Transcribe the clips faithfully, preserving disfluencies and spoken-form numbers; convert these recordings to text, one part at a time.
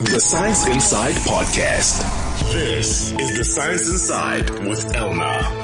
The Science Inside Podcast. This is The Science Inside with Elna.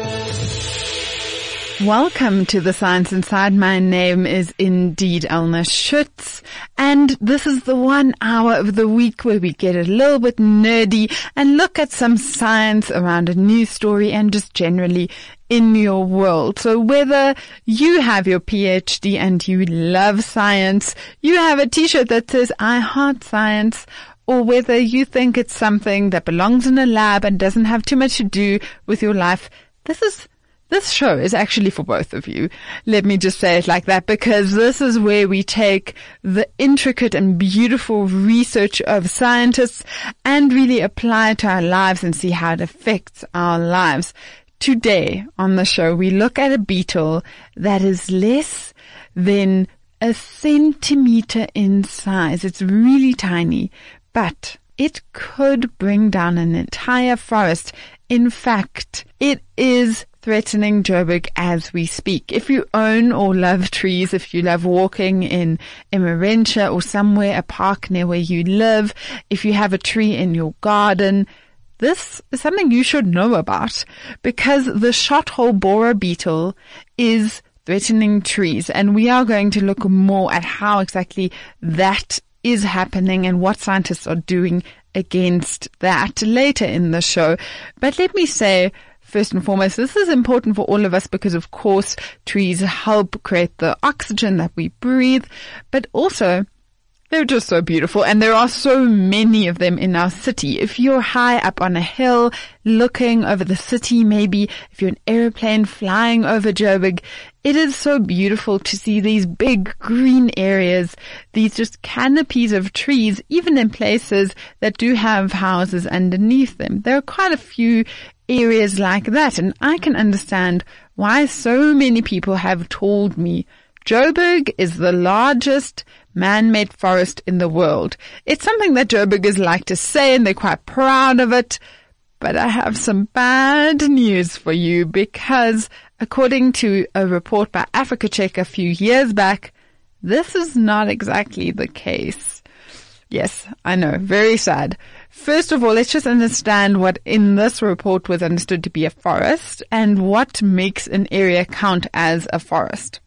Welcome to The Science Inside. My name is indeed Elna Schutz, and this is the one hour of the week where we get a little bit nerdy and look at some science around a news story and just generally in your world. So whether you have your P H D and you love science, you have a t-shirt that says I heart science, or whether you think it's something that belongs in a lab and doesn't have too much to do with your life, this is This show is actually for both of you. Let me just say it like that, because this is where we take the intricate and beautiful research of scientists and really apply it to our lives and see how it affects our lives. Today on the show, we look at a beetle that is less than a centimeter in size. It's really tiny, but it could bring down an entire forest. In fact, it is threatening Joburg as we speak. If you own or love trees, if you love walking in Emmarentia or somewhere, a park near where you live, if you have a tree in your garden, this is something you should know about, because the shothole borer beetle is threatening trees, and we are going to look more at how exactly that is happening and what scientists are doing against that later in the show. But let me say, first and foremost, this is important for all of us because, of course, trees help create the oxygen that we breathe, but also they're just so beautiful, and there are so many of them in our city. If you're high up on a hill looking over the city, maybe if you're an airplane flying over Joburg, it is so beautiful to see these big green areas, these just canopies of trees, even in places that do have houses underneath them. There are quite a few areas like that, and I can understand why so many people have told me Joburg is the largest man-made forest in the world. It's something that Joburgers like to say, and they're quite proud of it. But I have some bad news for you, because according to a report by Africa Check a few years back, this is not exactly the case. Yes, I know, very sad. First of all, let's just understand what in this report was understood to be a forest and what makes an area count as a forest.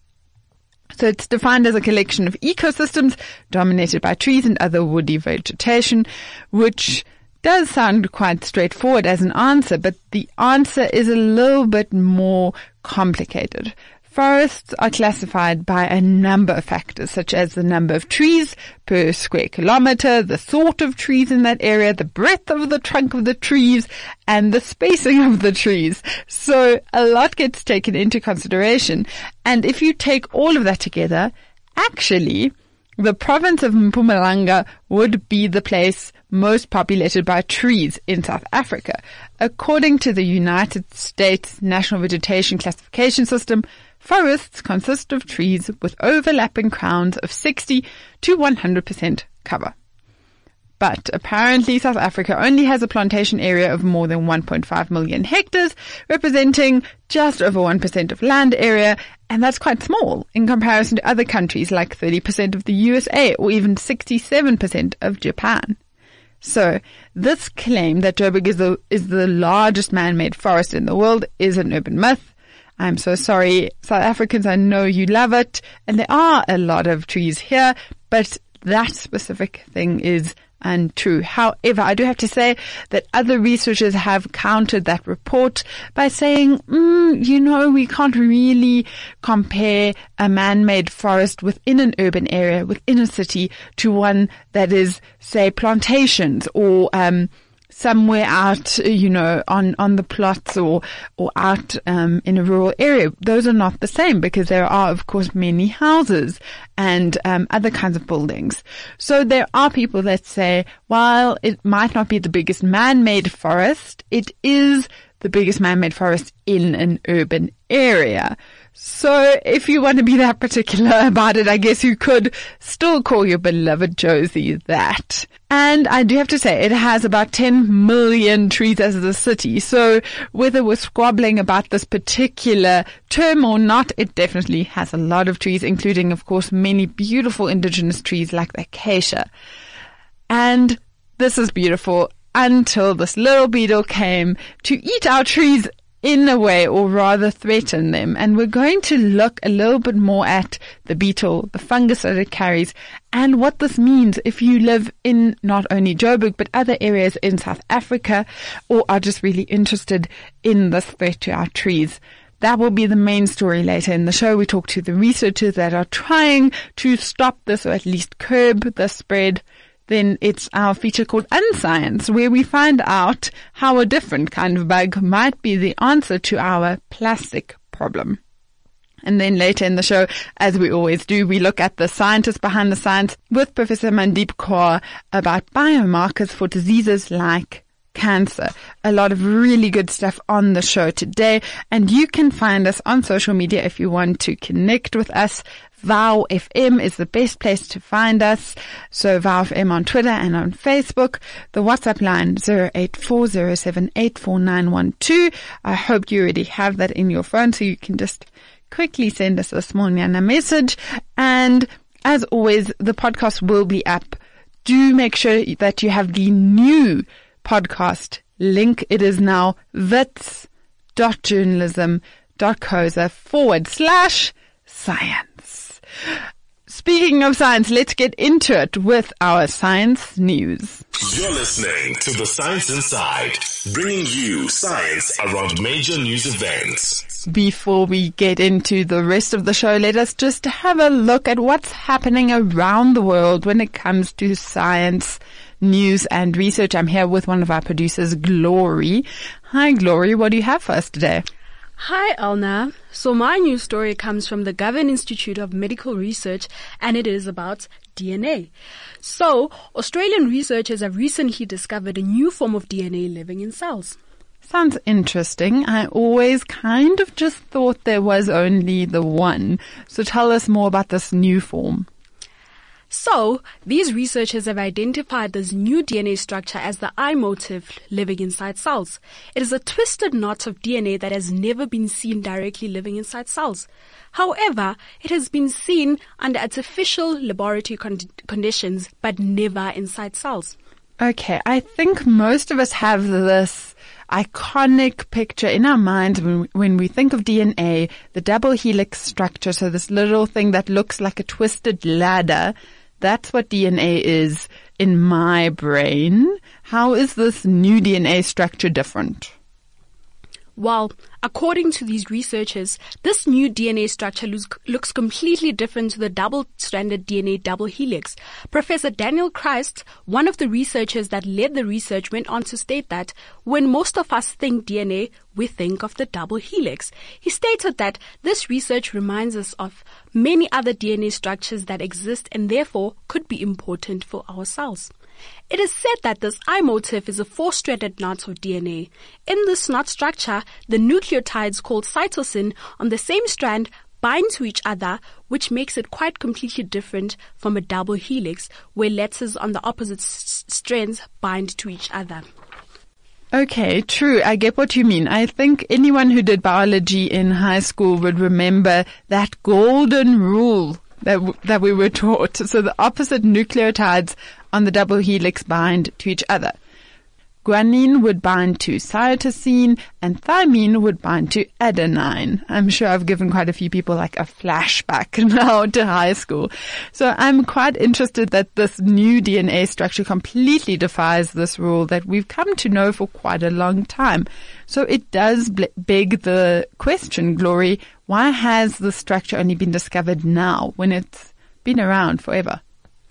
So it's defined as a collection of ecosystems dominated by trees and other woody vegetation, which does sound quite straightforward as an answer, but the answer is a little bit more complicated. Forests are classified by a number of factors, such as the number of trees per square kilometer, the sort of trees in that area, the breadth of the trunk of the trees, and the spacing of the trees. So a lot gets taken into consideration. And if you take all of that together, actually, the province of Mpumalanga would be the place most populated by trees in South Africa. According to the United States National Vegetation Classification System, forests consist of trees with overlapping crowns of sixty to one hundred percent cover. But apparently South Africa only has a plantation area of more than one point five million hectares, representing just over one percent of land area, and that's quite small in comparison to other countries like thirty percent of the U S A or even sixty-seven percent of Japan. So this claim that Joburg is the, is the largest man-made forest in the world is an urban myth. I'm so sorry, South Africans, I know you love it, and there are a lot of trees here, but that specific thing is untrue. However, I do have to say that other researchers have countered that report by saying, mm, you know, we can't really compare a man-made forest within an urban area, within a city, to one that is, say, plantations or um somewhere out, you know, on, on the plots or, or out, um, in a rural area. Those are not the same, because there are, of course, many houses and, um, other kinds of buildings. So there are people that say, while it might not be the biggest man-made forest, it is the biggest man-made forest in an urban area. So if you want to be that particular about it, I guess you could still call your beloved Josie that. And I do have to say, it has about ten million trees as a city. So whether we're squabbling about this particular term or not, it definitely has a lot of trees, including, of course, many beautiful indigenous trees like the acacia. And And this is beautiful until this little beetle came to eat our trees in a way, or rather threaten them. And we're going to look a little bit more at the beetle, the fungus that it carries, and what this means if you live in not only Joburg, but other areas in South Africa, or are just really interested in this threat to our trees. That will be the main story later in the show. We talk to the researchers that are trying to stop this, or at least curb the spread. Then it's our feature called Unscience, where we find out how a different kind of bug might be the answer to our plastic problem. And then later in the show, as we always do, we look at the scientists behind the science with Professor Mandeep Kaur about biomarkers for diseases like cancer. A lot of really good stuff on the show today. And you can find us on social media if you want to connect with us. Vow F M is the best place to find us. So Vow F M on Twitter and on Facebook. The WhatsApp line zero eight four zero seven eight four nine one two. I hope you already have that in your phone, so you can just quickly send us this morning a message. And as always, the podcast will be up. Do make sure that you have the new podcast link. It is now wits.journalism.coza forward slash science. Speaking of science, let's get into it with our science news. You're listening to The Science Inside, bringing you science around major news events. Before we get into the rest of the show, let us just have a look at what's happening around the world when it comes to science, news and research. I'm here with one of our producers, Glory. Hi, Glory. What do you have for us today? Hi, Elna. So my news story comes from the Govan Institute of Medical Research, and it is about D N A. So, Australian researchers have recently discovered a new form of D N A living in cells. Sounds interesting. I always kind of just thought there was only the one. So tell us more about this new form. So, these researchers have identified this new D N A structure as the I motif living inside cells. It is a twisted knot of D N A that has never been seen directly living inside cells. However, it has been seen under artificial laboratory con- conditions, but never inside cells. Okay, I think most of us have this iconic picture in our minds when, when we think of D N A, the double helix structure, so this little thing that looks like a twisted ladder. That's what D N A is in my brain. How is this new D N A structure different? Well, according to these researchers, this new D N A structure looks, looks completely different to the double-stranded D N A double helix. Professor Daniel Christ, one of the researchers that led the research, went on to state that when most of us think D N A, we think of the double helix. He stated that this research reminds us of many other D N A structures that exist and therefore could be important for our cells. It is said that this I motif is a four-stranded knot of D N A. In this knot structure, the nucleotides called cytosine on the same strand bind to each other, which makes it quite completely different from a double helix, where letters on the opposite s- strands bind to each other. Okay, true. I get what you mean. I think anyone who did biology in high school would remember that golden rule that w- that we were taught. So the opposite nucleotides on the double helix bind to each other. Guanine would bind to cytosine and thymine would bind to adenine. I'm sure I've given quite a few people like a flashback now to high school. So I'm quite interested that this new D N A structure completely defies this rule that we've come to know for quite a long time. So it does beg the question, Glory, why has the structure only been discovered now when it's been around forever?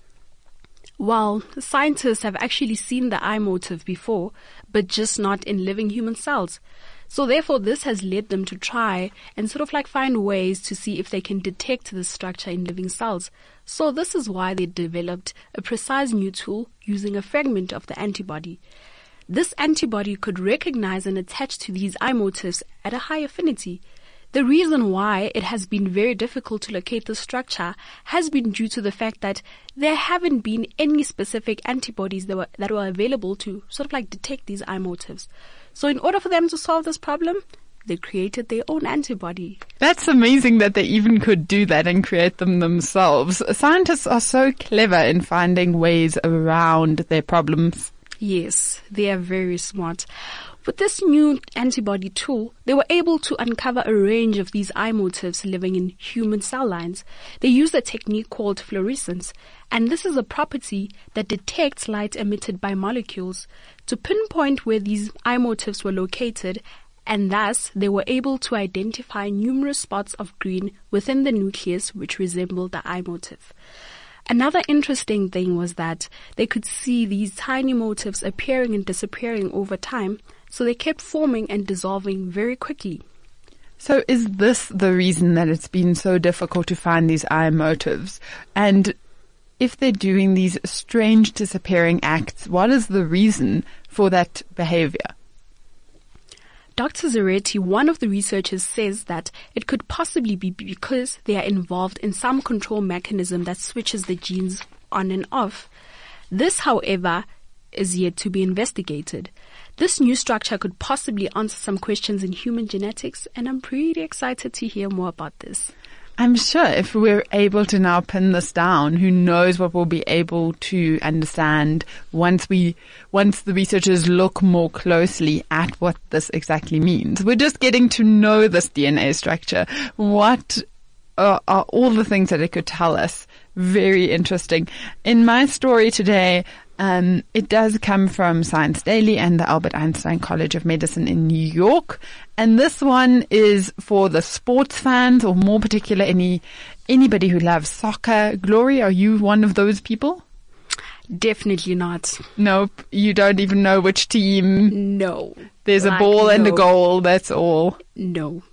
Well, scientists have actually seen the I motif before, but just not in living human cells. So therefore, this has led them to try and sort of like find ways to see if they can detect this structure in living cells. So this is why they developed a precise new tool using a fragment of the antibody. This antibody could recognize and attach to these I motifs at a high affinity. The reason why it has been very difficult to locate the structure has been due to the fact that there haven't been any specific antibodies that were, that were available to sort of like detect these I motifs. So in order for them to solve this problem, they created their own antibody. That's amazing that they even could do that and create them themselves. Scientists are so clever in finding ways around their problems. Yes, they are very smart. With this new antibody tool, they were able to uncover a range of these eye motifs living in human cell lines. They used a technique called fluorescence, and this is a property that detects light emitted by molecules to pinpoint where these eye motifs were located, and thus they were able to identify numerous spots of green within the nucleus which resembled the eye motif. Another interesting thing was that they could see these tiny motifs appearing and disappearing over time, so they kept forming and dissolving very quickly. So is this the reason that it's been so difficult to find these eye motifs? And if they're doing these strange disappearing acts, what is the reason for that behavior? Doctor Zaretti, one of the researchers, says that it could possibly be because they are involved in some control mechanism that switches the genes on and off. This, however, is yet to be investigated. This new structure could possibly answer some questions in human genetics, and I'm pretty excited to hear more about this. I'm sure if we're able to now pin this down, who knows what we'll be able to understand once we, once the researchers look more closely at what this exactly means. We're just getting to know this D N A structure. What are, are all the things that it could tell us? Very interesting. In my story today, Um, it does come from Science Daily and the Albert Einstein College of Medicine in New York. And this one is for the sports fans, or more particular, any anybody who loves soccer. Glory, are you one of those people? Definitely not. Nope. You don't even know which team. No. There's like, a ball and no. a goal. That's all. No.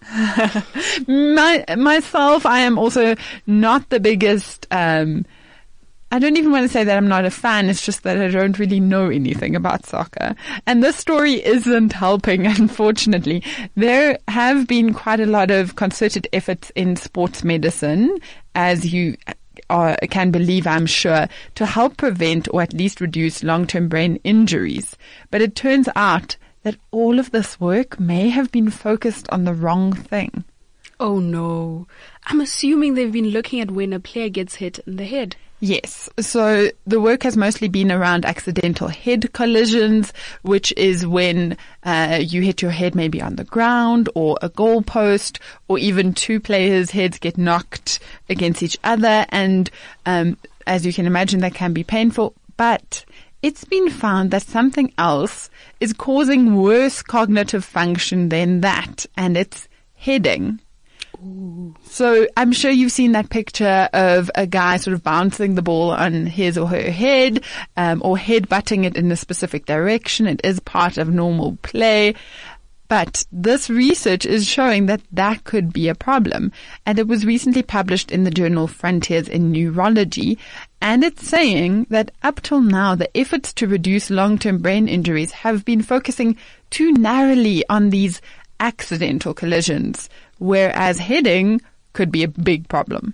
My, myself, I am also not the biggest, um, I don't even want to say that I'm not a fan. It's just that I don't really know anything about soccer. And this story isn't helping, unfortunately. There have been quite a lot of concerted efforts in sports medicine, as you are, can believe, I'm sure, to help prevent or at least reduce long-term brain injuries. But it turns out that all of this work may have been focused on the wrong thing. Oh no. I'm assuming they've been looking at when a player gets hit in the head. Yes. So the work has mostly been around accidental head collisions, which is when uh, you hit your head maybe on the ground or a goalpost, or even two players' heads get knocked against each other. And um, as you can imagine, that can be painful. But it's been found that something else is causing worse cognitive function than that, and it's heading. Ooh. So I'm sure you've seen that picture of a guy sort of bouncing the ball on his or her head, um, or head-butting it in a specific direction. It is part of normal play. But this research is showing that that could be a problem. And it was recently published in the journal Frontiers in Neurology. And it's saying that up till now, the efforts to reduce long-term brain injuries have been focusing too narrowly on these accidental collisions, whereas heading could be a big problem.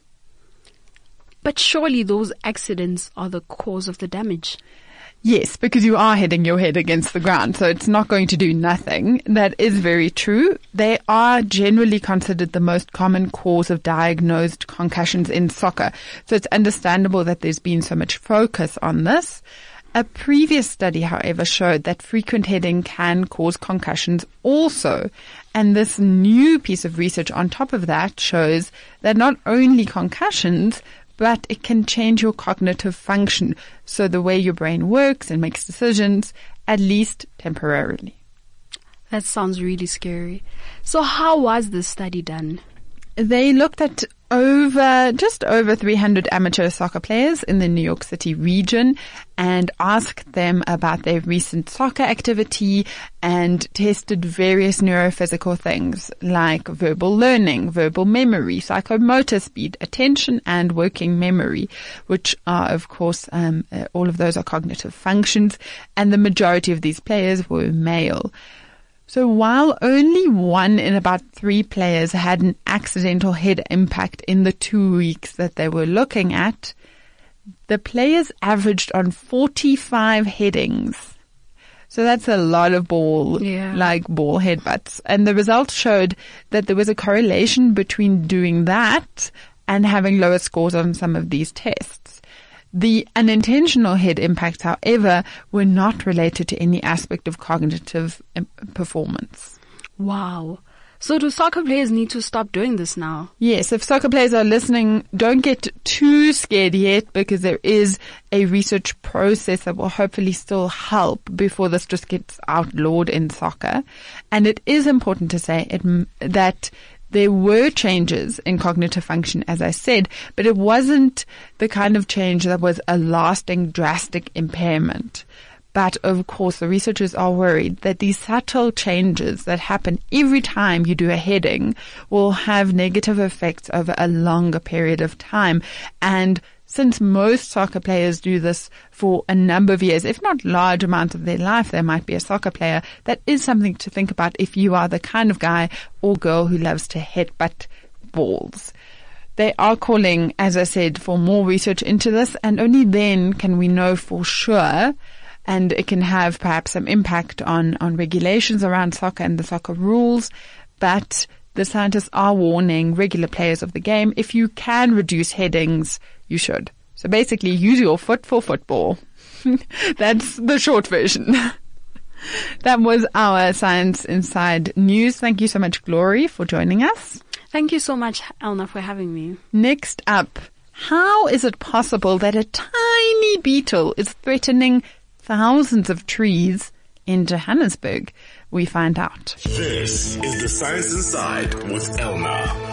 But surely those accidents are the cause of the damage. Yes, because you are hitting your head against the ground, so it's not going to do nothing. That is very true. They are generally considered the most common cause of diagnosed concussions in soccer. So it's understandable that there's been so much focus on this. A previous study, however, showed that frequent heading can cause concussions also. And this new piece of research on top of that shows that not only concussions, but it can change your cognitive function. So the way your brain works and makes decisions, at least temporarily. That sounds really scary. So how was this study done? They looked at over, just over three hundred amateur soccer players in the New York City region and asked them about their recent soccer activity and tested various neurophysical things like verbal learning, verbal memory, psychomotor speed, attention, and working memory, which are, of course, um, all of those are cognitive functions, and the majority of these players were male. So while only one in about three players had an accidental head impact in the two weeks that they were looking at, the players averaged on forty-five headings. So that's a lot of ball, Yeah. like ball headbutts. And the results showed that there was a correlation between doing that and having lower scores on some of these tests. The unintentional head impacts, however, were not related to any aspect of cognitive um, performance. Wow. So do soccer players need to stop doing this now? Yes, if soccer players are listening, don't get too scared yet, because there is a research process that will hopefully still help before this just gets outlawed in soccer. And it is important to say it, that there were changes in cognitive function, as I said, but it wasn't the kind of change that was a lasting, drastic impairment. But of course, the researchers are worried that these subtle changes that happen every time you do a heading will have negative effects over a longer period of time. And since most soccer players do this for a number of years, if not large amounts of their life, they might be a soccer player, that is something to think about if you are the kind of guy or girl who loves to headbutt balls. They are calling, as I said, for more research into this, and only then can we know for sure. And it can have perhaps some impact on, on regulations around soccer and the soccer rules. But the scientists are warning regular players of the game, if you can reduce headings, you should. So basically, use your foot for football. That's the short version. That was our Science Inside news. Thank you so much, Glory, for joining us. Thank you so much, Elna, for having me. Next up, how is it possible that a tiny beetle is threatening thousands of trees in Johannesburg? We find out. This is the Science Inside with Elna.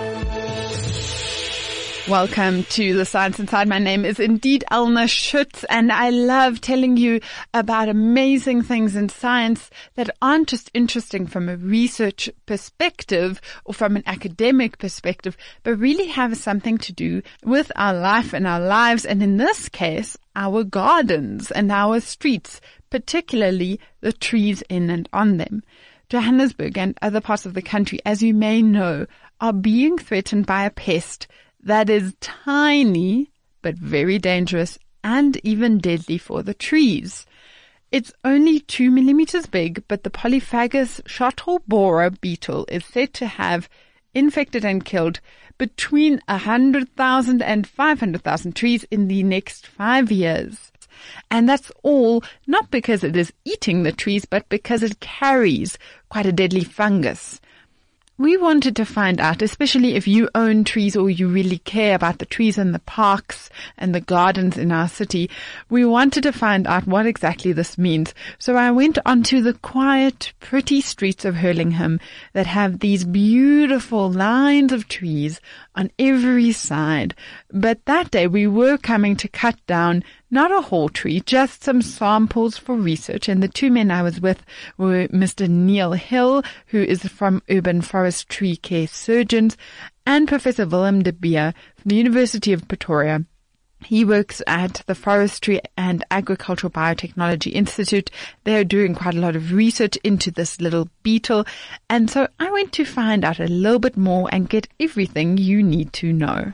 Welcome to the Science Inside. My name is indeed Elna Schutz, and I love telling you about amazing things in science that aren't just interesting from a research perspective or from an academic perspective, but really have something to do with our life and our lives, and in this case, our gardens and our streets, particularly the trees in and on them. Johannesburg and other parts of the country, as you may know, are being threatened by a pest that is tiny, but very dangerous and even deadly for the trees. It's only two millimeters big, but the Polyphagus shottle borer beetle is said to have infected and killed between one hundred thousand and five hundred thousand trees in the next five years. And that's all not because it is eating the trees, but because it carries quite a deadly fungus. We wanted to find out, especially if you own trees or you really care about the trees and the parks and the gardens in our city, we wanted to find out what exactly this means. So I went onto the quiet, pretty streets of Hurlingham that have these beautiful lines of trees on every side. But that day we were coming to cut down not a whole tree, just some samples for research. And the two men I was with were Mister Neil Hill, who is from Urban Forest Tree Care Surgeons, and Professor Willem de Beer from the University of Pretoria. He works at the Forestry and Agricultural Biotechnology Institute. They're doing quite a lot of research into this little beetle. And so I went to find out a little bit more and get everything you need to know.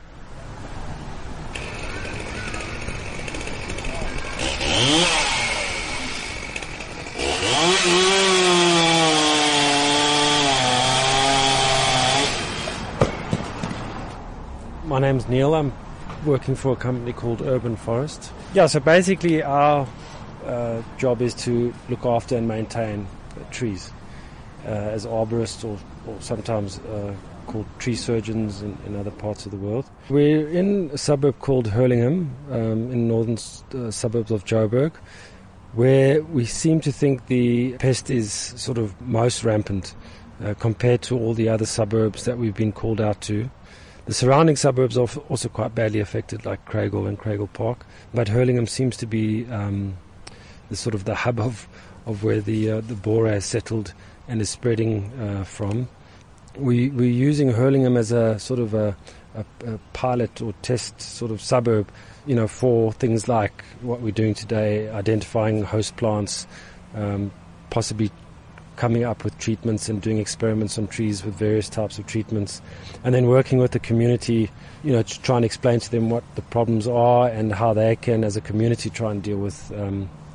My name's Neil. I'm working for a company called Urban Forest. Yeah, so basically our uh, job is to look after and maintain uh, trees uh, as arborists, or, or sometimes uh, called tree surgeons in, in other parts of the world. We're in a suburb called Hurlingham, um, in northern uh, suburbs of Joburg, where we seem to think the pest is sort of most rampant uh, compared to all the other suburbs that we've been called out to. The surrounding suburbs are also quite badly affected, like Craigle and Craigle Park, but Hurlingham seems to be um, the sort of the hub of, of where the uh, the borer has settled and is spreading uh, from. We, we're using Hurlingham as a sort of a, a, a pilot or test sort of suburb, you know, for things like what we're doing today, identifying host plants, um, possibly coming up with treatments and doing experiments on trees with various types of treatments, and then working with the community, you know, to try and explain to them what the problems are and how they can, as a community, try and deal with um,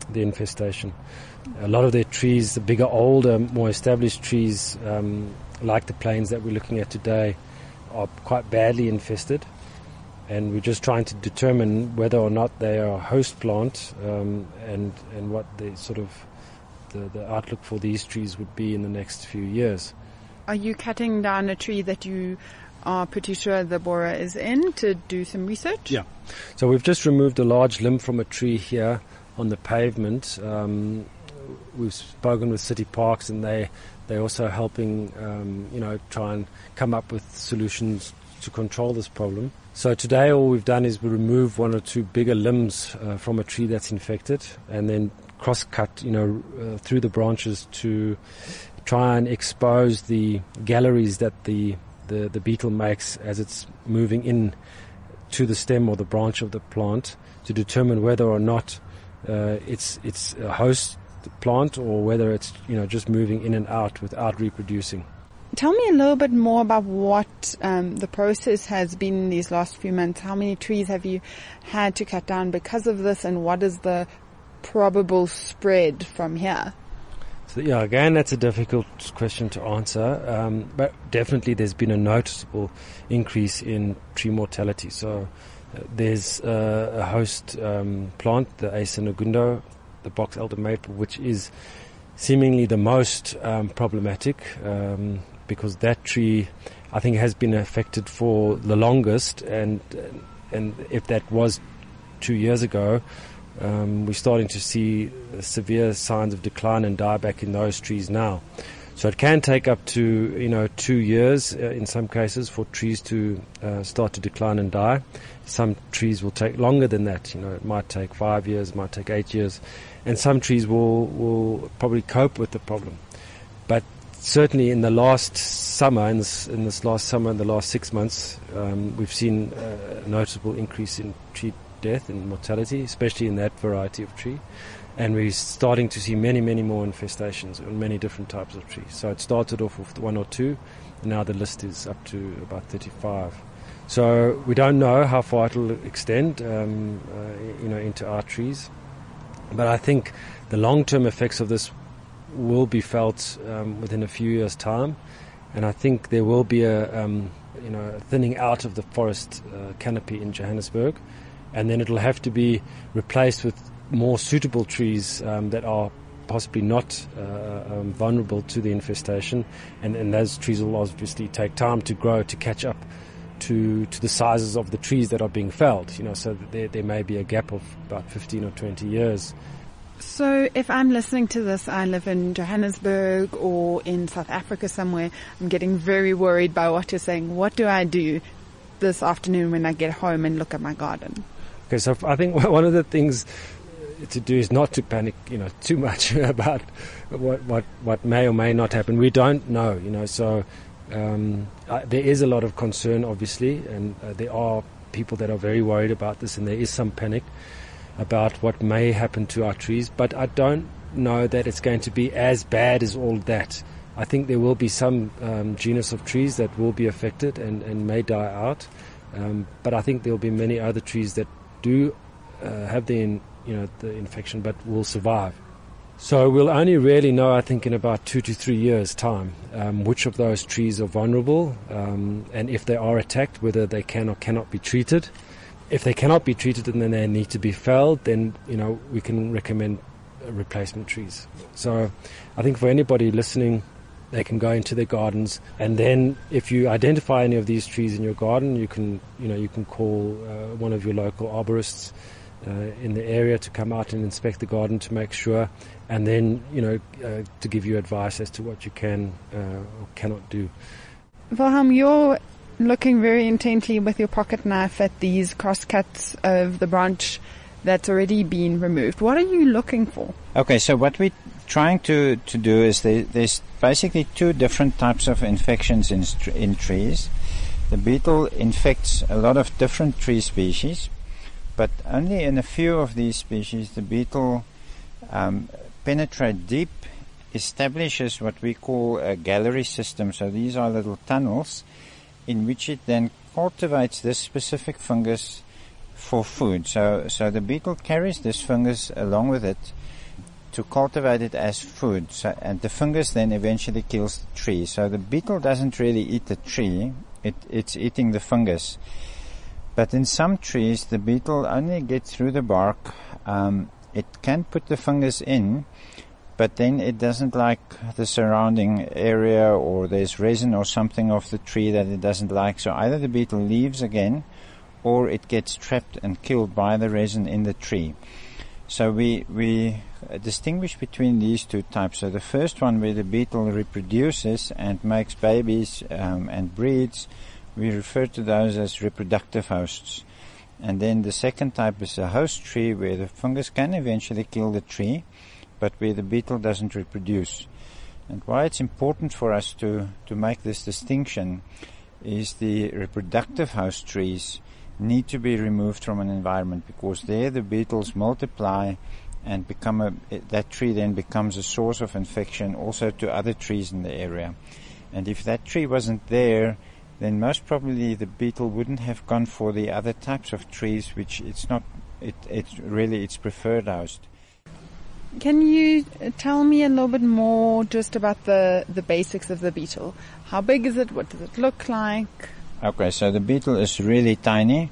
the infestation. A lot of their trees, the bigger, older, more established trees, um, like the planes that we're looking at today, are quite badly infested. And we're just trying to determine whether or not they are a host plant, um, and and what the sort of the, the outlook for these trees would be in the next few years. Are you cutting down a tree that you are pretty sure the borer is in to do some research? Yeah. So we've just removed a large limb from a tree here on the pavement. Um, we've spoken with City Parks, and they they're also helping, um, you know, try and come up with solutions to control this problem. So today all we've done is we remove one or two bigger limbs uh, from a tree that's infected, and then cross-cut, you know, uh, through the branches to try and expose the galleries that the, the, the beetle makes as it's moving in to the stem or the branch of the plant, to determine whether or not uh, it's it's a host plant or whether it's, you know, just moving in and out without reproducing. Tell me a little bit more about what um, the process has been in these last few months. How many trees have you had to cut down because of this, and what is the probable spread from here? So, yeah, again, that's a difficult question to answer, um, but definitely there's been a noticeable increase in tree mortality. So uh, there's uh, a host um, plant, the Acer negundo, the box elder maple, which is seemingly the most um, problematic, um, because that tree, I think, has been affected for the longest, and and if that was two years ago, um, we're starting to see severe signs of decline and dieback in those trees now. So it can take up to, you know, two years uh, in some cases for trees to uh, start to decline and die. Some trees will take longer than that. You know, it might take five years, it might take eight years, and some trees will will probably cope with the problem. But certainly in the last summer, in this, in this last summer, in the last six months, um, we've seen a noticeable increase in tree death and mortality, especially in that variety of tree. And we're starting to see many, many more infestations on many different types of trees. So it started off with one or two, and now the list is up to about thirty-five. So we don't know how far it will extend, um, uh, you know, into our trees. But I think the long-term effects of this will be felt um, within a few years' time, and I think there will be a, um, you know, a thinning out of the forest uh, canopy in Johannesburg, and then it'll have to be replaced with more suitable trees um, that are possibly not uh, um, vulnerable to the infestation, and, and those trees will obviously take time to grow to catch up to to the sizes of the trees that are being felled. You know, so there there may be a gap of about fifteen or twenty years. So if I'm listening to this, I live in Johannesburg or in South Africa somewhere, I'm getting very worried by what you're saying. What do I do this afternoon when I get home and look at my garden? Okay, so I think one of the things to do is not to panic, you know, too much about what what what may or may not happen. We don't know, you know, so um, uh, there is a lot of concern, obviously, and uh, there are people that are very worried about this, and there is some panic about what may happen to our trees, but I don't know that it's going to be as bad as all that. I think there will be some um, genus of trees that will be affected and, and may die out, um, but I think there will be many other trees that do uh, have the in, you know the infection but will survive. So we'll only really know, I think, in about two to three years' time, um, which of those trees are vulnerable, um, and if they are attacked, whether they can or cannot be treated. If they cannot be treated and then they need to be felled, then, you know, we can recommend replacement trees. So I think for anybody listening, they can go into their gardens, and then if you identify any of these trees in your garden, you can, you know, you can call uh, one of your local arborists uh, in the area to come out and inspect the garden to make sure, and then, you know, uh, to give you advice as to what you can uh, or cannot do. Wilhelm, you're looking very intently with your pocket knife at these crosscuts of the branch that's already been removed. What are you looking for? Okay, so what we're trying to, to do is there, there's basically two different types of infections in, in trees. The beetle infects a lot of different tree species, but only in a few of these species the beetle um, penetrates deep, establishes what we call a gallery system. So these are little tunnels in which it then cultivates this specific fungus for food. So, so the beetle carries this fungus along with it to cultivate it as food. So, and the fungus then eventually kills the tree. So the beetle doesn't really eat the tree, it, it's eating the fungus. But in some trees, the beetle only gets through the bark. Um, it can put the fungus in, but then it doesn't like the surrounding area, or there's resin or something of the tree that it doesn't like. So either the beetle leaves again, or it gets trapped and killed by the resin in the tree. So we we distinguish between these two types. So the first one, where the beetle reproduces and makes babies um, and breeds, we refer to those as reproductive hosts. And then the second type is a host tree, where the fungus can eventually kill the tree, but where the beetle doesn't reproduce. And why it's important for us to, to make this distinction is the reproductive host trees need to be removed from an environment, because there the beetles multiply and become a, that tree then becomes a source of infection also to other trees in the area. And if that tree wasn't there, then most probably the beetle wouldn't have gone for the other types of trees, which it's not, it, it's really its preferred host. Can you tell me a little bit more just about the, the basics of the beetle? How big is it? What does it look like? Okay, so the beetle is really tiny.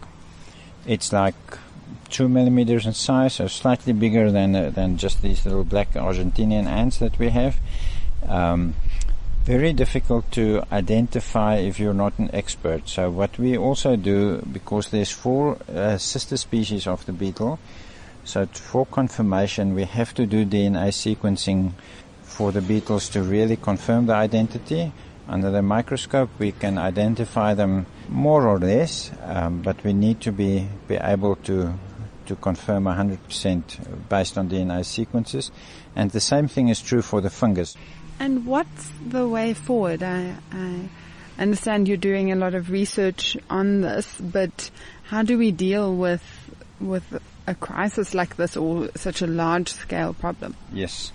It's like two millimeters in size, so slightly bigger than uh, than just these little black Argentinian ants that we have. Um, very difficult to identify if you're not an expert. So what we also do, because there's four uh, sister species of the beetle, so t- for confirmation we have to do D N A sequencing for the beetles to really confirm the identity. Under the microscope, we can identify them more or less, um, but we need to be, be able to to confirm one hundred percent based on D N A sequences. And the same thing is true for the fungus. And what's the way forward? I, I understand you're doing a lot of research on this, but how do we deal with with a crisis like this, or such a large-scale problem? Yes.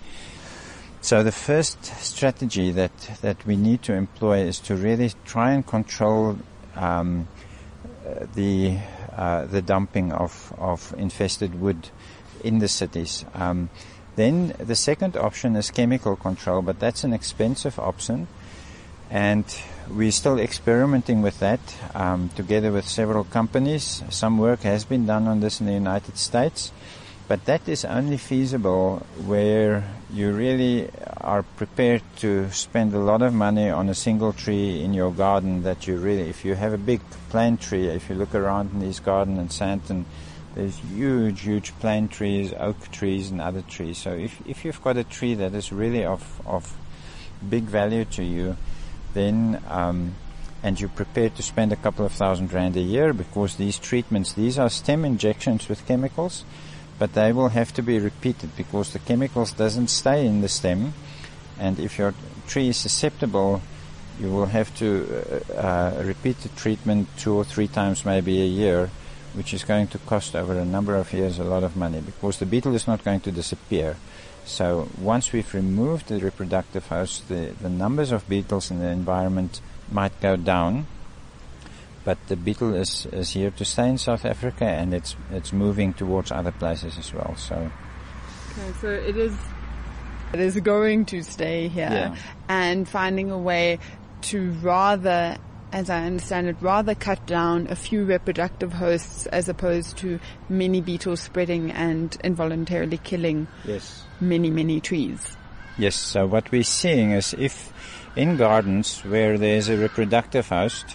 So the first strategy that, that we need to employ is to really try and control um, the uh, the dumping of, of infested wood in the cities. Um, then the second option is chemical control, but that's an expensive option, and we're still experimenting with that um, together with several companies. Some work has been done on this in the United States. But that is only feasible where you really are prepared to spend a lot of money on a single tree in your garden. That you really, if you have a big plane tree, if you look around in these gardens in Sandton, there's huge, huge plane trees, oak trees and other trees. So if, if you've got a tree that is really of, of big value to you, then, um, and you're prepared to spend a couple of thousand rand a year, because these treatments, these are stem injections with chemicals, but they will have to be repeated because the chemicals doesn't stay in the stem, and if your tree is susceptible, you will have to uh, uh, repeat the treatment two or three times maybe a year, which is going to cost over a number of years a lot of money, because the beetle is not going to disappear. So once we've removed the reproductive host, the, the numbers of beetles in the environment might go down, but the beetle is, is here to stay in South Africa, and it's it's moving towards other places as well. So, okay, so it is it is going to stay here, yeah. And finding a way to rather, as I understand it, rather cut down a few reproductive hosts as opposed to many beetles spreading and involuntarily killing yes. many, many trees. Yes, so what we're seeing is if in gardens where there's a reproductive host,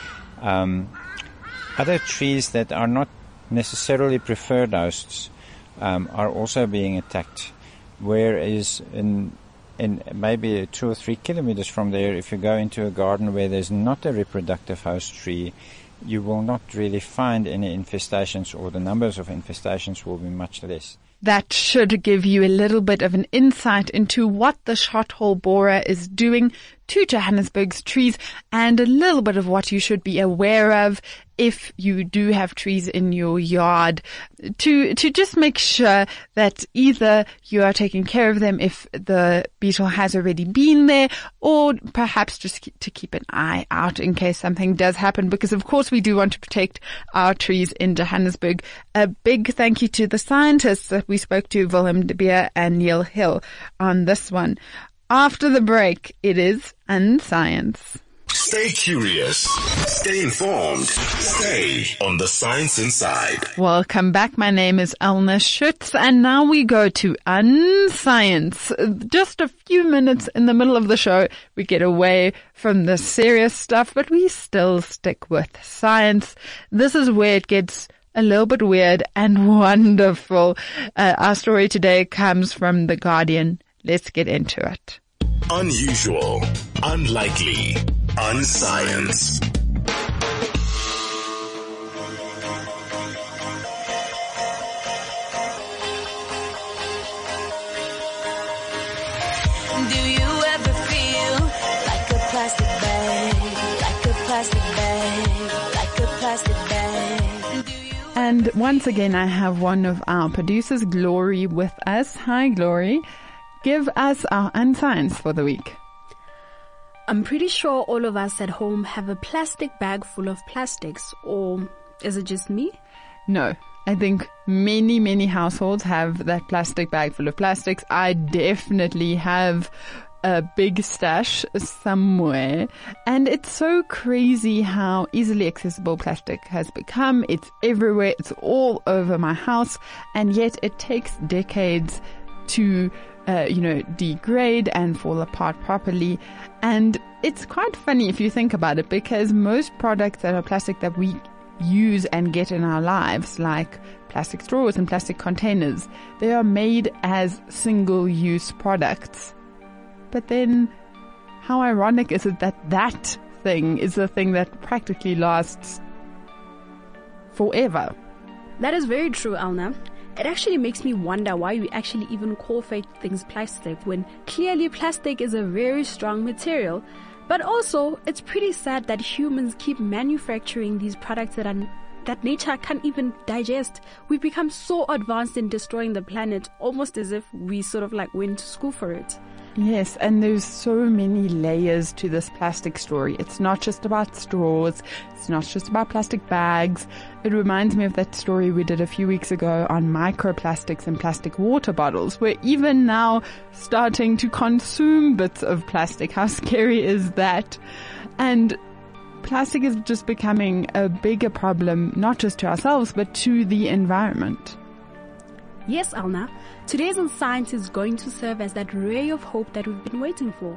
um, other trees that are not necessarily preferred hosts um, are also being attacked. Whereas in in maybe two or three kilometers from there, if you go into a garden where there's not a reproductive host tree, you will not really find any infestations, or the numbers of infestations will be much less. That should give you a little bit of an insight into what the shot-hole borer is doing to Johannesburg's trees, and a little bit of what you should be aware of if you do have trees in your yard, to to just make sure that either you are taking care of them if the beetle has already been there, or perhaps just to keep an eye out in case something does happen, because of course we do want to protect our trees in Johannesburg. A big thank you to the scientists that we spoke to, Willem de Beer and Neil Hill, on this one. After the break, it is Unscience. Stay curious. Stay informed. Stay on the Science Inside. Welcome back. My name is Elna Schutz, and now we go to Unscience. Just a few minutes in the middle of the show, we get away from the serious stuff, but we still stick with science. This is where it gets a little bit weird and wonderful. Uh, our story today comes from The Guardian. Let's get into it. Unusual, unlikely, unscience. Do you ever feel like a plastic bag, like a plastic bag, like a plastic bag? Do you And once again, I have one of our producers, Glory, with us. Hi, Glory. Give us our Unscience for the week. I'm pretty sure all of us at home have a plastic bag full of plastics, or is it just me? No, I think many, many households have that plastic bag full of plastics. I definitely have a big stash somewhere. And it's so crazy how easily accessible plastic has become. It's everywhere. It's all over my house. And yet it takes decades to Uh, you know, degrade and fall apart properly. And it's quite funny if you think about it, because most products that are plastic that we use and get in our lives, like plastic straws and plastic containers, they are made as single-use products. But then how ironic is it that that thing is the thing that practically lasts forever? That is very true, Elna. It actually makes me wonder why we actually even call fake things plastic, when clearly plastic is a very strong material. But also, it's pretty sad that humans keep manufacturing these products that are that nature can't even digest. We've become so advanced in destroying the planet, almost as if we sort of like went to school for it. Yes, and there's so many layers to this plastic story. It's not just about straws. It's not just about plastic bags. It reminds me of that story we did a few weeks ago on microplastics and plastic water bottles. We're even now starting to consume bits of plastic. How scary is that? And plastic is just becoming a bigger problem, not just to ourselves, but to the environment. Yes, Elna. Today's Unscience is going to serve as that ray of hope that we've been waiting for.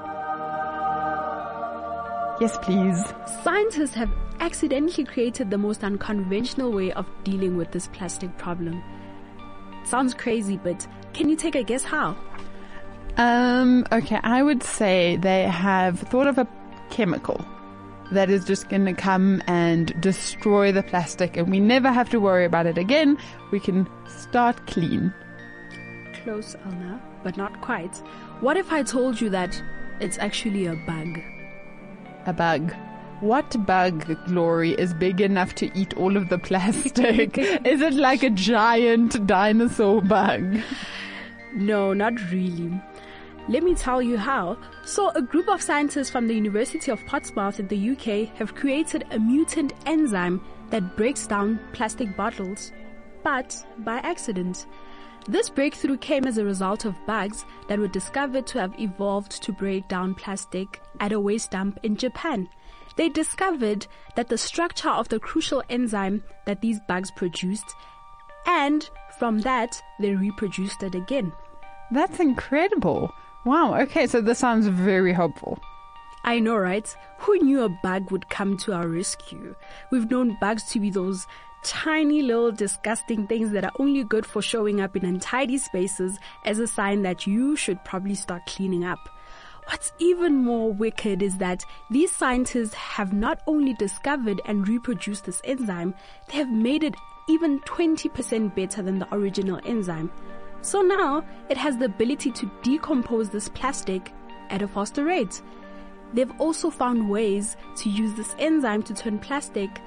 Yes, please. Scientists have accidentally created the most unconventional way of dealing with this plastic problem. Sounds crazy, but can you take a guess how? Um, okay, I would say they have thought of a chemical that is just going to come and destroy the plastic, and we never have to worry about it again. We can start clean. Close, Elna, but not quite. What if I told you that it's actually a bug? A bug. What bug, Glory, is big enough to eat all of the plastic? Is it like a giant dinosaur bug? No, not really. Let me tell you how. So, a group of scientists from the University of Portsmouth in the U K have created a mutant enzyme that breaks down plastic bottles, but by accident. This breakthrough came as a result of bugs that were discovered to have evolved to break down plastic at a waste dump in Japan. They discovered that the structure of the crucial enzyme that these bugs produced, and from that, they reproduced it again. That's incredible. Wow, okay, so this sounds very hopeful. I know, right? Who knew a bug would come to our rescue? We've known bugs to be those tiny little disgusting things that are only good for showing up in untidy spaces as a sign that you should probably start cleaning up. What's even more wicked is that these scientists have not only discovered and reproduced this enzyme, they have made it even twenty percent better than the original enzyme. So now it has the ability to decompose this plastic at a faster rate. They've also found ways to use this enzyme to turn plastic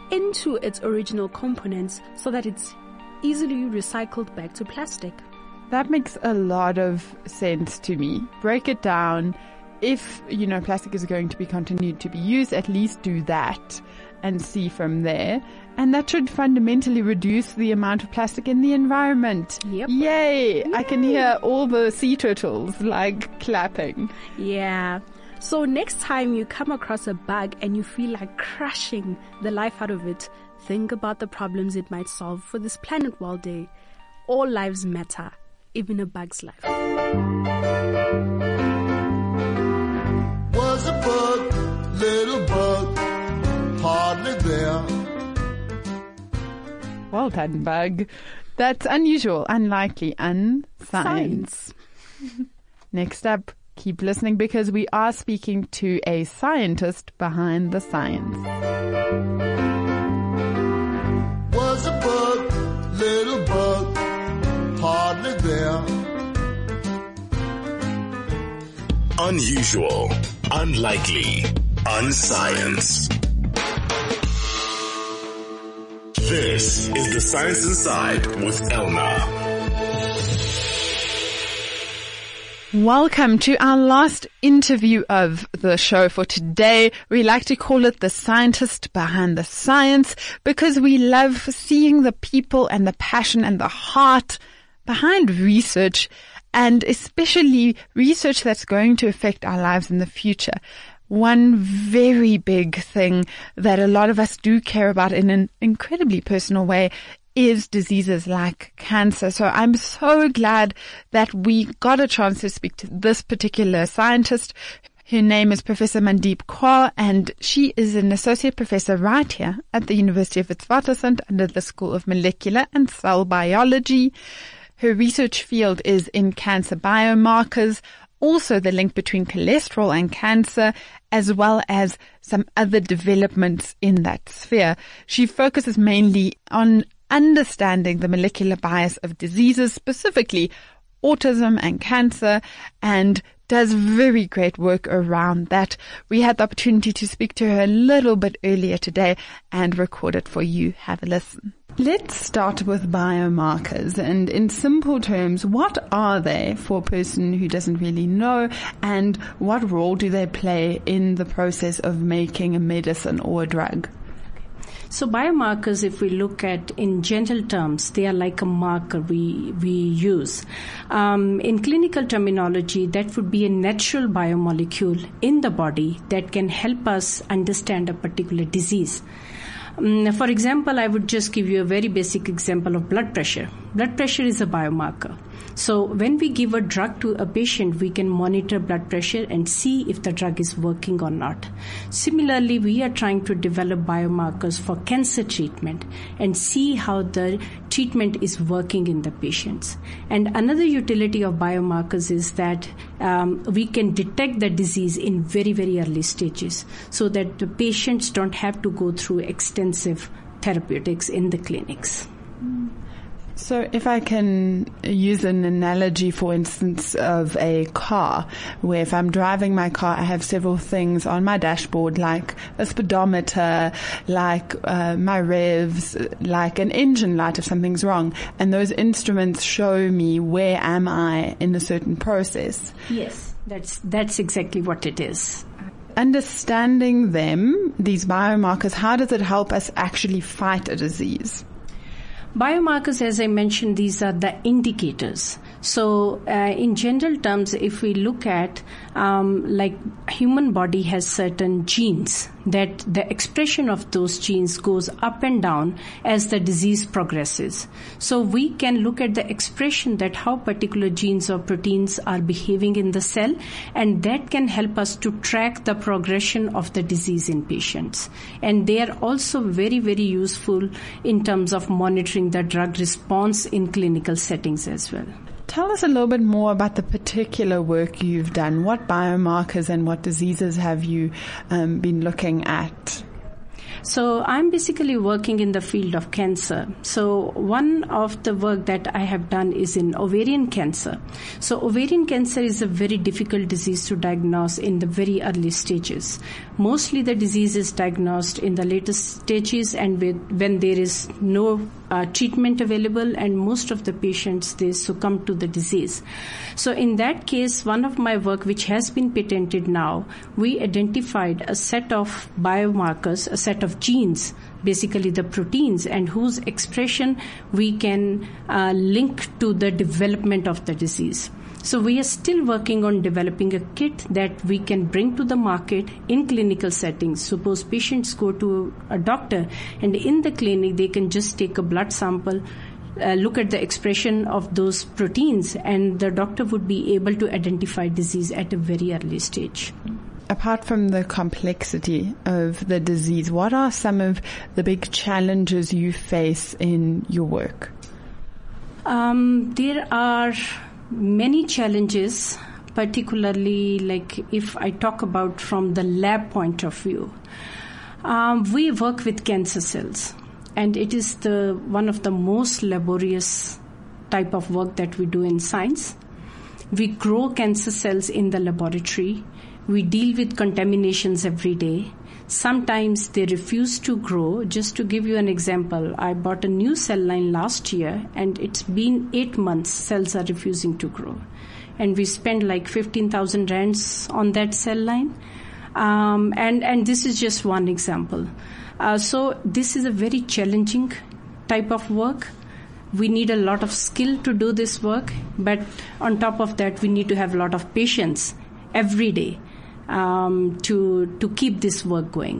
into its original components so that it's easily recycled back to plastic. That makes a lot of sense to me. Break it down. If, you know, plastic is going to be continued to be used, at least do that and see from there. And that should fundamentally reduce the amount of plastic in the environment. Yep. Yay! Yay. I can hear all the sea turtles like clapping. Yeah. So next time you come across a bug and you feel like crushing the life out of it, think about the problems it might solve for this planet one day. All lives matter, even a bug's life. Was a bug, little bug, hardly there. Well done, bug. That's unusual, unlikely, unscience. Next up, keep listening because we are speaking to a scientist behind the science. Was a bug, little bug, hardly there. Unusual, unlikely, unscience. This is The Science Inside with Elna. Welcome to our last interview of the show for today. We like to call it The Scientist Behind the Science because we love seeing the people and the passion and the heart behind research, and especially research that's going to affect our lives in the future. One very big thing that a lot of us do care about in an incredibly personal way is diseases like cancer. So I'm so glad that we got a chance to speak to this particular scientist. Her name is Professor Mandeep Kaur, and she is an associate professor right here at the University of Witwatersrand under the School of Molecular and Cell Biology. Her research field is in cancer biomarkers, also the link between cholesterol and cancer, as well as some other developments in that sphere. She focuses mainly on understanding the molecular bias of diseases, specifically autism and cancer, and does very great work around that. We had the opportunity to speak to her a little bit earlier today and record it for you. Have a listen. Let's start with biomarkers, and in simple terms, what are they for a person who doesn't really know, and what role do they play in the process of making a medicine or a drug? So biomarkers, if we look at in general terms, they are like a marker we we use. Um, in clinical terminology, that would be a natural biomolecule in the body that can help us understand a particular disease. Um, for example, I would just give you a very basic example of blood pressure. Blood pressure is a biomarker. So when we give a drug to a patient, we can monitor blood pressure and see if the drug is working or not. Similarly, we are trying to develop biomarkers for cancer treatment and see how the treatment is working in the patients. And another utility of biomarkers is that um, we can detect the disease in very, very early stages so that the patients don't have to go through extensive therapeutics in the clinics. So if I can use an analogy, for instance, of a car, where if I'm driving my car, I have several things on my dashboard, like a speedometer, like uh, my revs, like an engine light if something's wrong. And those instruments show me where am I in a certain process. Yes, that's that's exactly what it is. Understanding them, these biomarkers, how does it help us actually fight a disease? Biomarkers, as I mentioned, these are the indicators. So uh, in general terms, if we look at um, like human body has certain genes that the expression of those genes goes up and down as the disease progresses. So we can look at the expression that how particular genes or proteins are behaving in the cell, and that can help us to track the progression of the disease in patients. And they are also very, very useful in terms of monitoring the drug response in clinical settings as well. Tell us a little bit more about the particular work you've done. What biomarkers and what diseases have you um, been looking at? So I'm basically working in the field of cancer. So one of the work that I have done is in ovarian cancer. So ovarian cancer is a very difficult disease to diagnose in the very early stages. Mostly the disease is diagnosed in the latest stages and with, when there is no uh, treatment available, and most of the patients, they succumb to the disease. So in that case, one of my work, which has been patented now, we identified a set of biomarkers, a set of genes, basically the proteins, and whose expression we can uh, link to the development of the disease. So we are still working on developing a kit that we can bring to the market in clinical settings. Suppose patients go to a doctor, and in the clinic they can just take a blood sample, uh, look at the expression of those proteins, and the doctor would be able to identify disease at a very early stage. Apart from the complexity of the disease, what are some of the big challenges you face in your work? Um, there are many challenges, particularly like if I talk about from the lab point of view. Um, we work with cancer cells, and it is the one of the most laborious type of work that we do in science. We grow cancer cells in the laboratory. We deal with contaminations every day. Sometimes they refuse to grow. Just to give you an example, I bought a new cell line last year, and it's been eight months cells are refusing to grow. And we spend like fifteen thousand rands on that cell line. Um, and, and this is just one example. Uh, so this is a very challenging type of work. We need a lot of skill to do this work, but on top of that, we need to have a lot of patience every day um, to to keep this work going.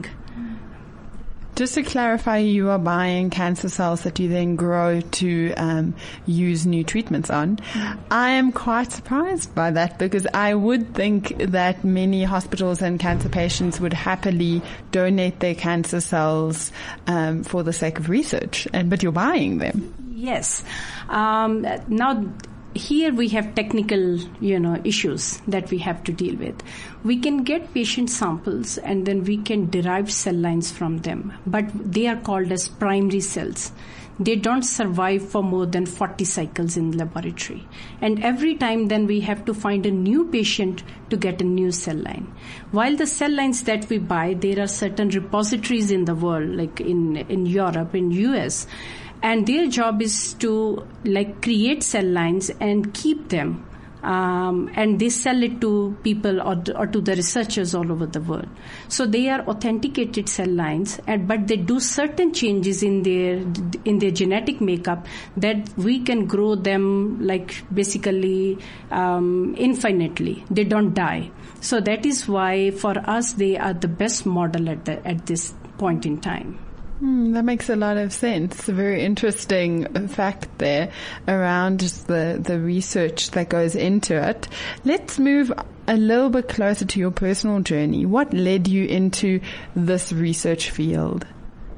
Just to clarify, you are buying cancer cells that you then grow to um, use new treatments on. Mm. I am quite surprised by that, because I would think that many hospitals and cancer patients would happily donate their cancer cells um, for the sake of research, and but you're buying them. Yes. Um, now, here we have technical, you know, issues that we have to deal with. We can get patient samples and then we can derive cell lines from them, but they are called as primary cells. They don't survive for more than forty cycles in laboratory. And every time then we have to find a new patient to get a new cell line. While the cell lines that we buy, there are certain repositories in the world, like in, in Europe, in U S, and their job is to like create cell lines and keep them. Um, and they sell it to people or, or to the researchers all over the world. So they are authenticated cell lines, and, but they do certain changes in their in their genetic makeup that we can grow them like basically um, infinitely. They don't die. So that is why for us they are the best model at the, at this point in time. Hmm, that makes a lot of sense. A very interesting fact there around just the, the research that goes into it. Let's move a little bit closer to your personal journey. What led you into this research field?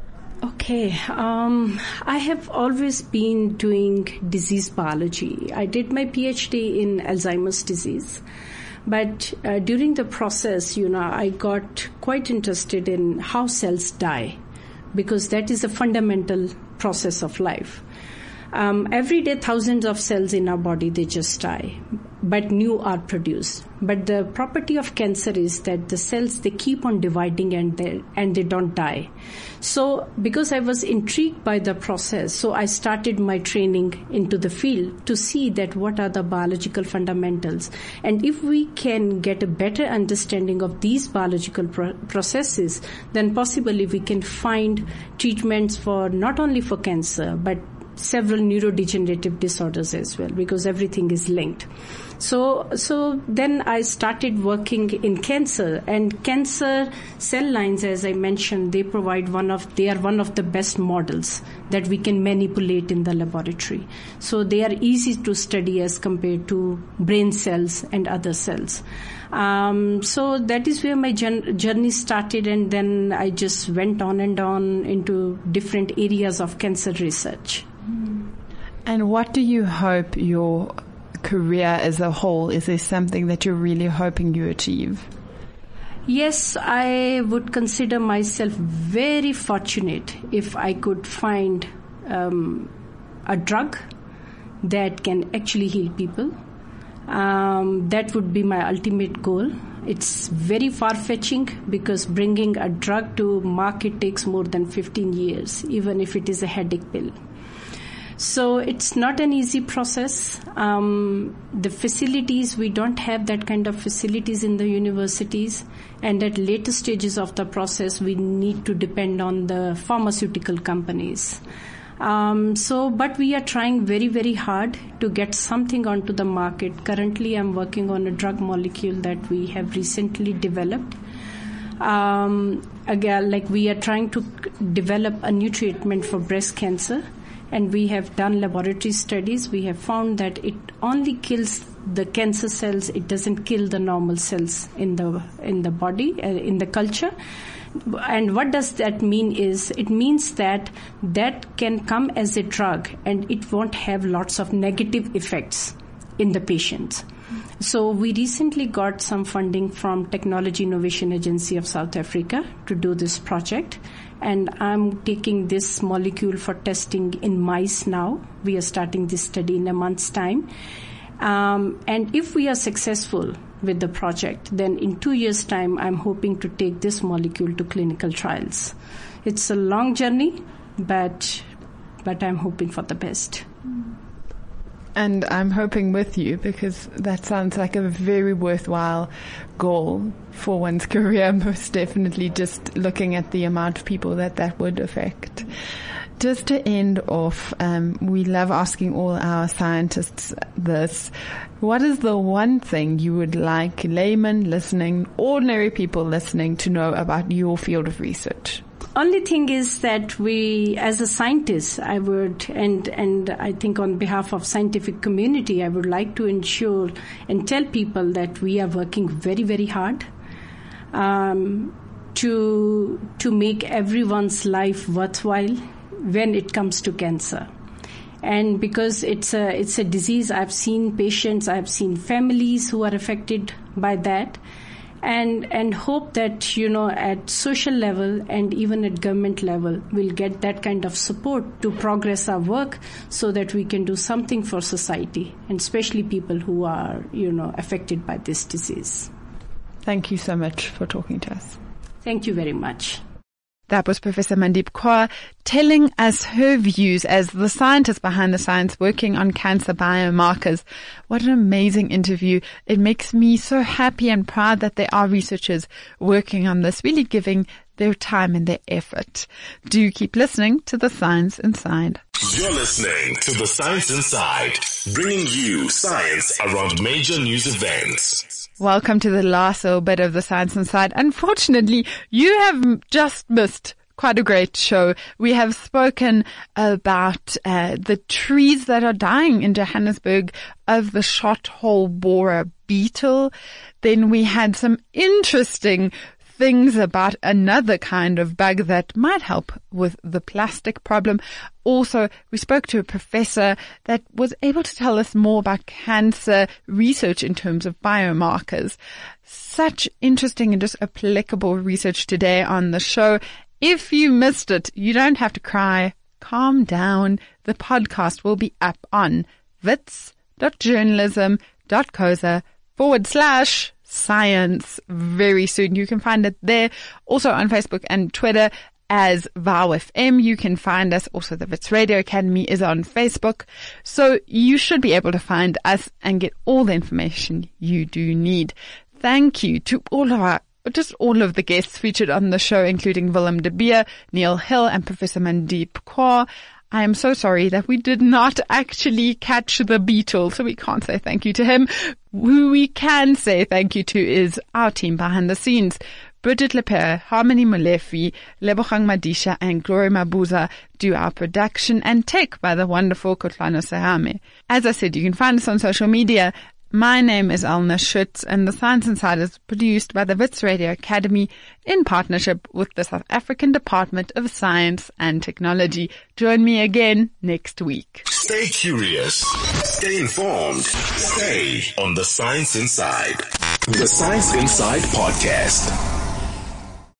Okay, um, I have always been doing disease biology. I did my PhD in Alzheimer's disease. But uh, during the process, you know, I got quite interested in how cells die, because that is a fundamental process of life. Um, every day, thousands of cells in our body, they just die, but new are produced. But the property of cancer is that the cells, they keep on dividing and they, and they don't die. So because I was intrigued by the process, so I started my training into the field to see that what are the biological fundamentals. And if we can get a better understanding of these biological pro- processes, then possibly we can find treatments for not only for cancer, but several neurodegenerative disorders as well, because everything is linked. So, so then I started working in cancer, and cancer cell lines, as I mentioned, they provide one of, they are one of the best models that we can manipulate in the laboratory. So they are easy to study as compared to brain cells and other cells. Um, so that is where my journey started, and then I just went on and on into different areas of cancer research. And what do you hope your career as a whole, is there something that you're really hoping you achieve? Yes, I would consider myself very fortunate if I could find um, a drug that can actually heal people. Um, that would be my ultimate goal. It's very far-fetching because bringing a drug to market takes more than fifteen years, even if it is a headache pill. So it's not an easy process. Um, the facilities, we don't have that kind of facilities in the universities. And at later stages of the process, we need to depend on the pharmaceutical companies. Um, so, but we are trying very, very hard to get something onto the market. Currently, I'm working on a drug molecule that we have recently developed. Um, again, like we are trying to develop a new treatment for breast cancer. And we have done laboratory studies. We have found that it only kills the cancer cells. It doesn't kill the normal cells in the in the body, uh, in the culture. And what does that mean is, it means that that can come as a drug and it won't have lots of negative effects in the patients. So we recently got some funding from Technology Innovation Agency of South Africa to do this project. And I'm taking this molecule for testing in mice now. We are starting this study in a month's time. Um, and if we are successful with the project, then in two years' time, I'm hoping to take this molecule to clinical trials. It's a long journey, but but I'm hoping for the best. And I'm hoping with you, because that sounds like a very worthwhile goal for one's career, most definitely, just looking at the amount of people that that would affect. Just to end off, um, we love asking all our scientists this. What is the one thing you would like laymen listening, ordinary people listening, to know about your field of research? Only thing is that we, as a scientist, I would, and, and I think on behalf of scientific community, I would like to ensure and tell people that we are working very, very hard um, to to make everyone's life worthwhile when it comes to cancer. And because it's a it's a disease, I've seen patients, I've seen families who are affected by that. And and hope that, you know, at social level and even at government level, we'll get that kind of support to progress our work so that we can do something for society, and especially people who are, you know, affected by this disease. Thank you so much for talking to us. Thank you very much. That was Professor Mandeep Kaur telling us her views as the scientist behind the science working on cancer biomarkers. What an amazing interview. It makes me so happy and proud that there are researchers working on this, really giving their time and their effort. Do keep listening to The Science Inside. You're listening to The Science Inside, bringing you science around major news events. Welcome to the last little bit of The Science Inside. Unfortunately, you have just missed quite a great show. We have spoken about uh, the trees that are dying in Johannesburg of the shot-hole borer beetle. Then we had some interesting things about another kind of bug that might help with the plastic problem. Also, we spoke to a professor that was able to tell us more about cancer research in terms of biomarkers. Such interesting and just applicable research today on the show. If you missed it, you don't have to cry. Calm down. The podcast will be up on wits.journalism.coza forward slash science very soon. You can find it there. Also on Facebook and Twitter as V O W F M. You can find us. Also, the Wits Radio Academy is on Facebook. So you should be able to find us and get all the information you do need. Thank you to all of our just all of the guests featured on the show, including Willem de Beer, Neil Hill, and Professor Mandeep Kaur. I am so sorry that we did not actually catch the beetle, so we can't say thank you to him. Who we can say thank you to is our team behind the scenes. Bridget Lepere, Harmony Molefi, Lebogang Madisha, and Glory Mabuza do our production, and tech by the wonderful Kotlano Sehame. As I said, you can find us on social media. My name is Elna Schutz, and The Science Inside is produced by the Wits Radio Academy in partnership with the South African Department of Science and Technology. Join me again next week. Stay curious. Stay informed. Stay on The Science Inside. The Science Inside Podcast.